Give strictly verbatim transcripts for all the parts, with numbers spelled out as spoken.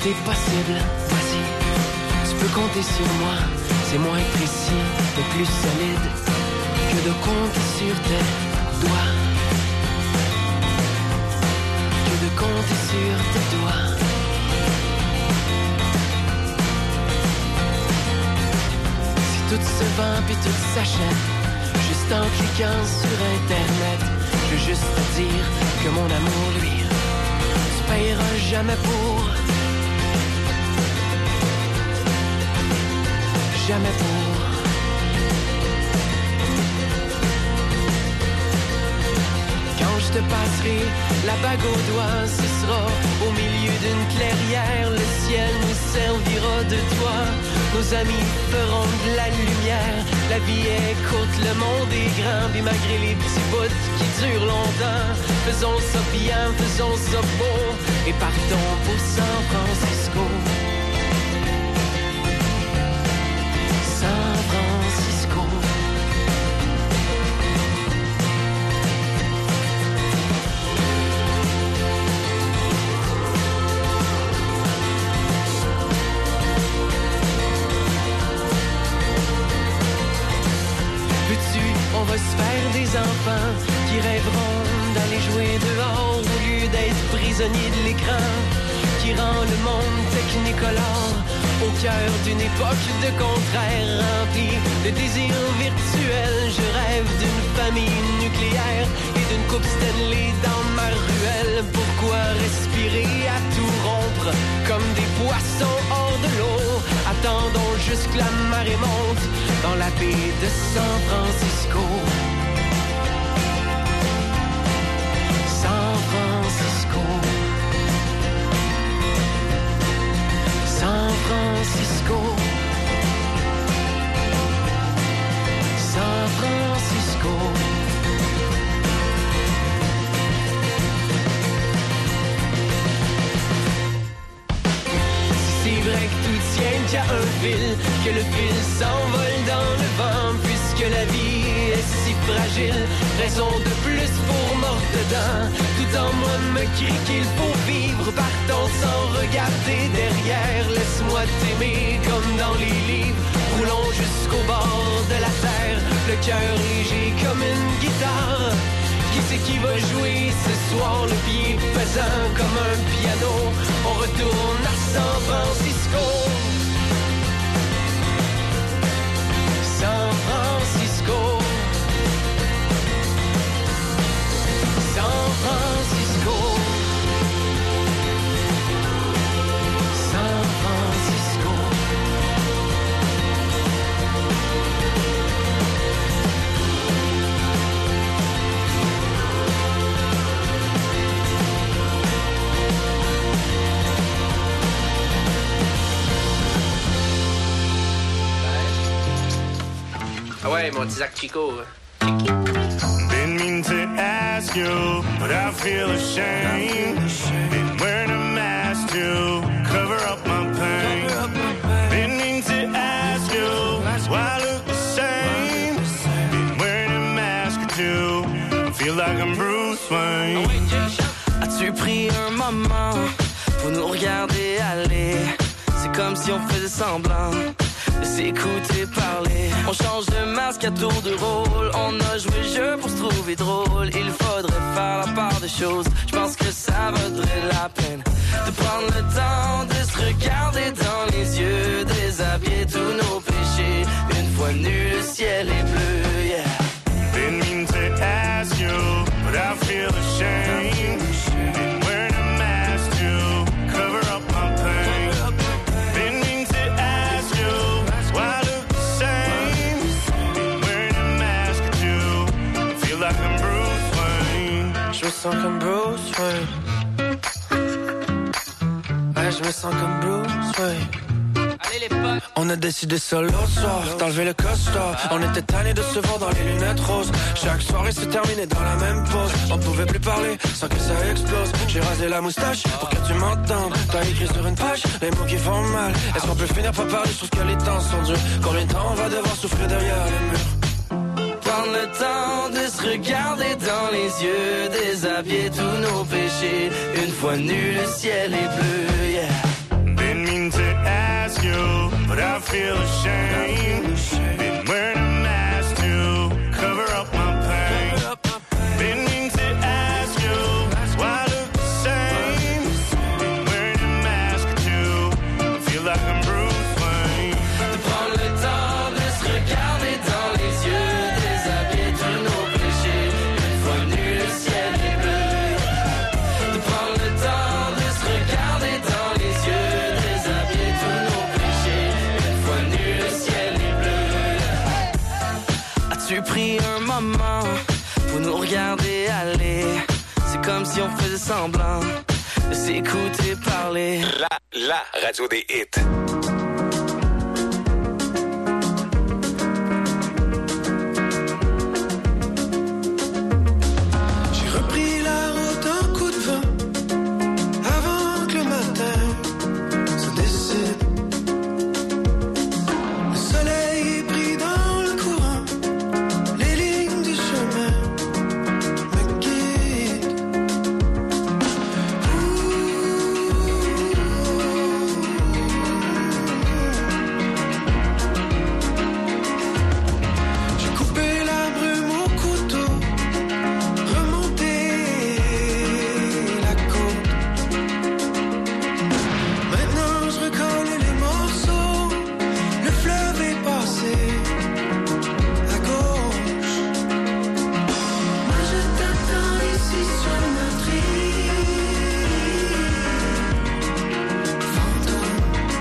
Tout est possible, vas-y. Tu peux compter sur moi. C'est moins précis, mais plus solide que de compter sur tes doigts. Que de compter sur tes doigts. Si tout se vend puis tout s'achète, juste en cliquant sur Internet, je veux juste te dire que mon amour, lui, tu payeras jamais pour. Jamais pour. Quand je te passerai la bague au doigt, ce sera au milieu d'une clairière. Le ciel nous servira de toit. Nos amis feront de la lumière. La vie est courte, le monde est grand. Puis malgré les petits bouts qui durent longtemps, faisons ça bien, faisons ça beau. Et partons pour San Francisco. San Francisco. Veux-tu, on va se faire des enfants qui rêveront d'aller jouer dehors au lieu d'être prisonniers de l'écran qui rend le monde technicolore. Au cœur d'une époque de contraires remplie de désirs virtuels, je rêve d'une famille nucléaire et d'une coupe Stanley dans ma ruelle. Pourquoi respirer à tout rompre comme des poissons hors de l'eau? Attendons juste que la marée monte dans la baie de San Francisco. San Francisco. San Francisco. San Francisco. C'est vrai que tout tient qu'à un fil, que le fil s'envole dans le vent, puisque la vie est si fragile, raison de plus pour mordre dedans. Tout en moi me crie qu'il faut vivre, partons sans regarder derrière. Laisse-moi t'aimer comme dans les livres, roulons jusqu'au bord de la terre, le cœur léger comme une guitare. Qui c'est qui va jouer ce soir, le pied pesant comme un piano? On retourne à San Francisco. San Francisco. San Francisco. San Francisco. Ah ouais, mon petit Zach Chico. Didn't mean to ask you, but I feel ashamed. Been wearing a mask to cover up my pain. Didn't mean to ask you why I look the same. Been wearing a mask or two. I feel like I'm Bruce Wayne. As-tu pris un moment pour nous regarder aller? C'est comme si on faisait semblant de s'écouter parler. On change de masque à tour de rôle. On a joué le jeu pour se trouver drôle. Il faudrait faire la part des choses. Je pense que ça vaudrait la peine de prendre le temps de se regarder dans les yeux, déshabiller tous nos péchés. Une fois nu, le ciel est bleu, yeah. Didn't mean to ask you, but I feel ashamed. Been wearing a mask to cover up my pain. Didn't mean to ask you why I look the same. Been wearing a mask or two. I feel like I'm Bruce Wayne. Je me sens comme Bruce Wayne. Ouais, je me sens comme Bruce Wayne. On a décidé ça l'autre soir, d'enlever le costard. On était tannés de se voir dans les lunettes roses. Chaque soirée se terminait dans la même pause. On pouvait plus parler sans que ça explose. J'ai rasé la moustache pour que tu m'entendes. T'as écrit sur une page les mots qui font mal. Est-ce qu'on peut finir par parler? Je trouve que les temps sont durs. Combien de temps on va devoir souffrir derrière les murs? Prendre le temps de se regarder dans les yeux, déshabiller tous nos péchés. Une fois nu, le ciel est bleu, yeah. feel ashamed. Been wearing a mask to cover up my pain. Didn't mean to ask you why I look the same. Been wearing a mask too. I feel like I'm Bruce Wayne. De prendre le temps de se regarder dans les yeux, déshabiller tous nos péchés. Une fois venu, le ciel est bleu. De prendre le temps de se regarder dans les yeux, déshabiller tous nos péchés. Une fois venu, le ciel est bleu. As-tu pris un moment pour nous regarder aller? C'est comme si on faisait semblant de s'écouter parler. La, la radio des hits. J'ai repris la route un coup de vent avant que le matin se décide. Le soleil est pris dans le courant, les lignes du chemin me guident. J'ai coupé la brume au couteau, remonté la côte. Maintenant je recolle les morceaux, le fleuve est passé à gauche. Moi je t'attends ici sur notre île, fantôme.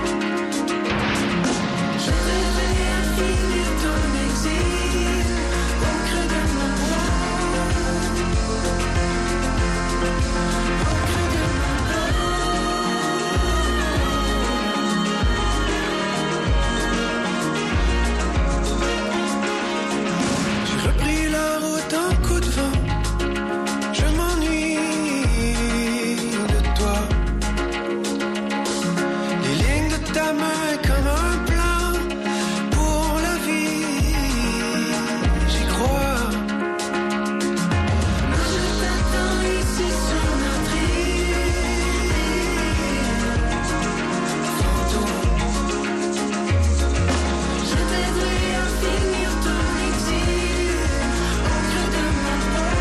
Je rêvais à finir ton exil au creux de mon bras, au creux de mon bras. J'ai repris la route un coup de vent, je m'ennuie de toi. Les lignes de ta main comme un plan pour la vie, j'y crois. Moi je t'attends ici sur notre île, fantôme. Je t'aiderai à finir ton exil au creux de mon bras.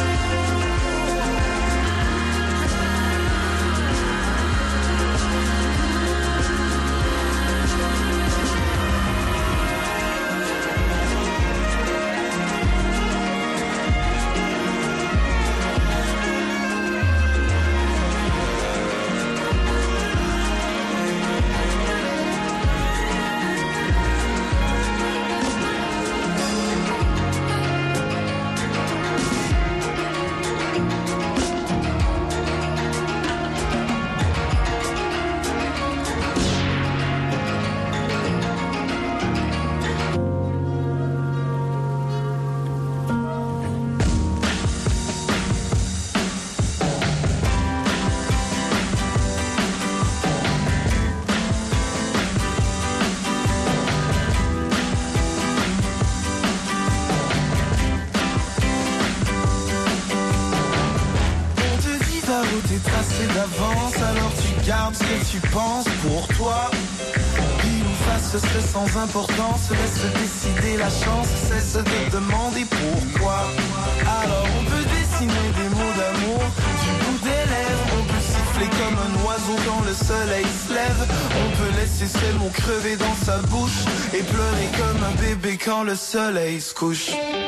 On te dit ta route est tracée d'avance, alors tu gardes ce que tu penses pour toi. Pile ou face, ce serait sans importance, laisse décider la chance, cesse de demander pourquoi. Alors on peut dessiner des mots d'amour du bout des lèvres, on peut siffler comme un oiseau quand le soleil se lève, on peut laisser ces mots crever dans sa bouche et pleurer comme un bébé quand le soleil se couche.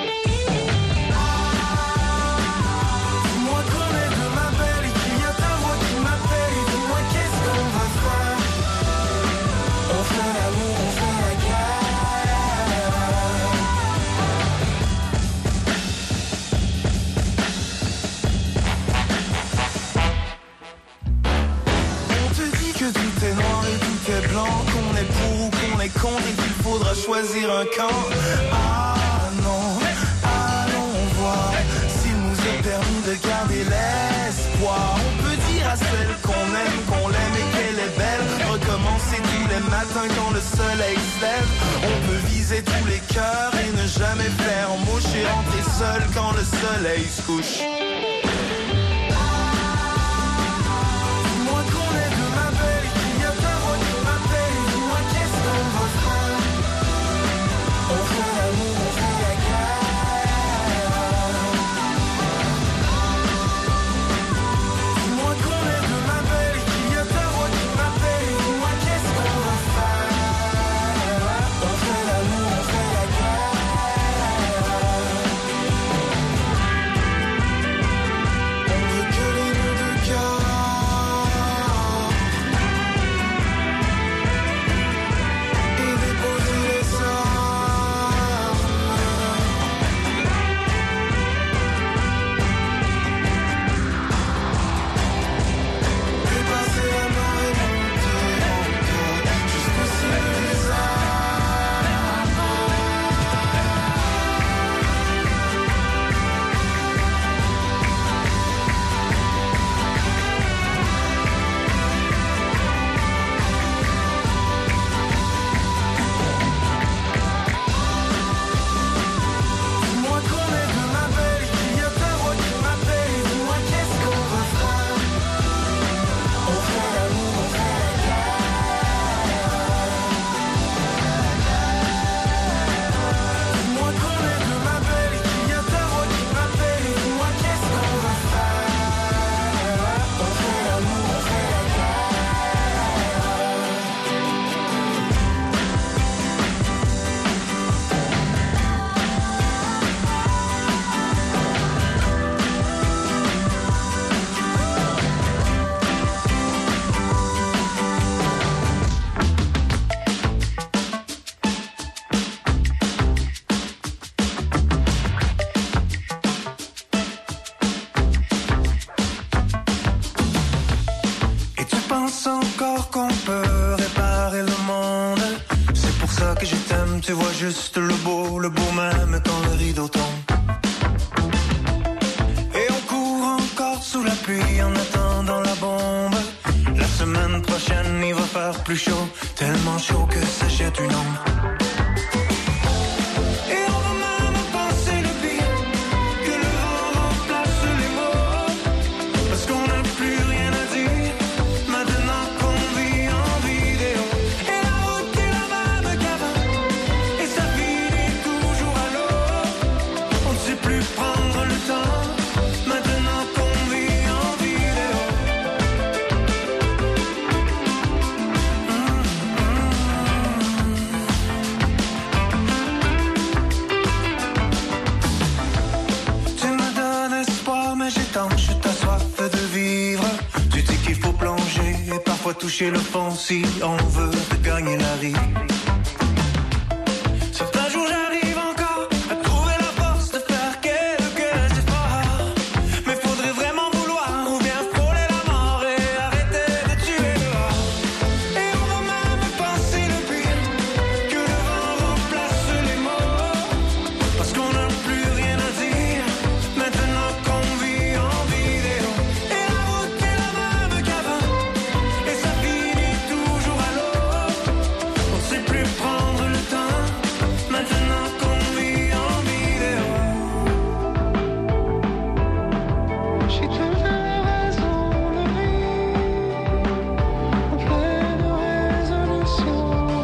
Dis-moi qu'on est de ma belle et qu'il y a ta voix qui m'appelle, et dis-moi qu'est-ce qu'on va faire. On fait l'amour, on fait la guerre. On te dit que tout est noir et tout est blanc, qu'on est pour ou qu'on est contre et qu'il faudra choisir un camp. Ah non, allons voir s'il nous est permis de garder l'espoir. On peut dire à celle qu'on aime, qu'on l'aime et qu'elle est belle, recommencer tous les matins quand le soleil se lève. On peut viser tous les cœurs et ne jamais faire mouche et rentrer seul quand le soleil se couche. Dis-moi qu'on est de ma belle et qu'il y a ta voix qui m'appelle, et dis-moi qu'est-ce qu'on va faire. que je t'aime, tu vois juste le beau, le beau même quand le rideau tombe. Et on court encore sous la pluie en attendant la bombe. La semaine prochaine il va faire plus chaud, tellement chaud que ça jette une ombre. Et on va même penser le pire, que le vent remplace les mots, parce qu'on n'a plus rien à dire, maintenant qu'on vit en vidéo. Et la route est la même qu'avant, et ça finit toujours à l'eau. On ne sait plus prendre le temps, maintenant qu'on vit en vidéo. Tu me donnes espoir, mais j'étanche ta soif de vivre. Tu dis qu'il faut plonger et parfois toucher le fond si on veut gagner la vie. Certains jours j'arrive encore à trouver la force de faire quelques efforts, mais faudrait vraiment vouloir ou bien frôler la mort et arrêter de tuer dehors. Et on va même penser le pire, que le vent remplace les mots, parce qu'on n'a plus rien à dire, maintenant qu'on vit en vidéo. Et la route est la même qu'avant, et ça finit toujours à l'eau. On sait plus prendre le temps, maintenant qu'on vit en vidéo. J'ai trouvé raison de vivre en pleine résolution.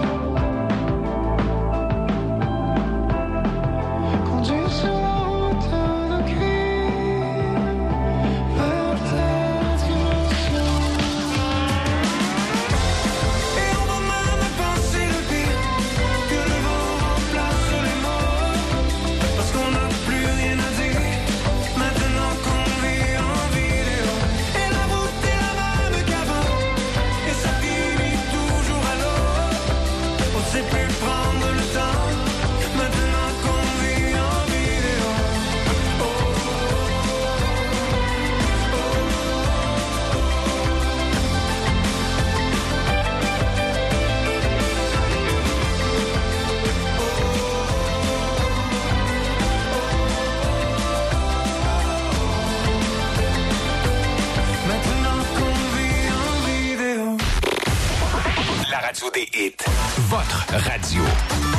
Conduire sur la route de cuir vers cette dimension. Et on va même penser le pire, que le vent remplace les mots, parce qu'on n'a plus rien à dire, maintenant qu'on vit en vidéo. Et la route est la même qu'avant, et ça finit toujours à l'eau. On sait plus prendre le temps, maintenant qu'on vit en vidéo. Oh, oh, maintenant qu'on vit en vidéo. La radio des hits. Votre radio.